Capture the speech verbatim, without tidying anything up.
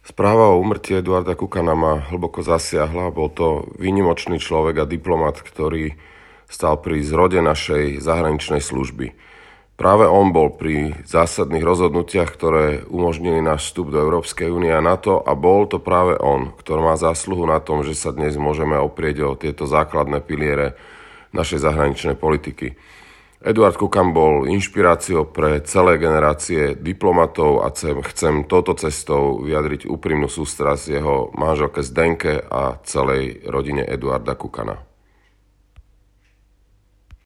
Správa o úmrtí Eduarda Kukana ma hlboko zasiahla. Bol to výnimočný človek a diplomat, ktorý stál pri zrode našej zahraničnej služby. Práve on bol pri zásadných rozhodnutiach, ktoré umožnili náš vstup do Európskej únie a NATO, a bol to práve on, ktorý má zásluhu na tom, že sa dnes môžeme oprieť o tieto základné piliere našej zahraničnej politiky. Eduard Kukan bol inšpiráciou pre celé generácie diplomatov a chcem, chcem touto cestou vyjadriť úprimnú sústrasť jeho manželke Zdenke a celej rodine Eduarda Kukana.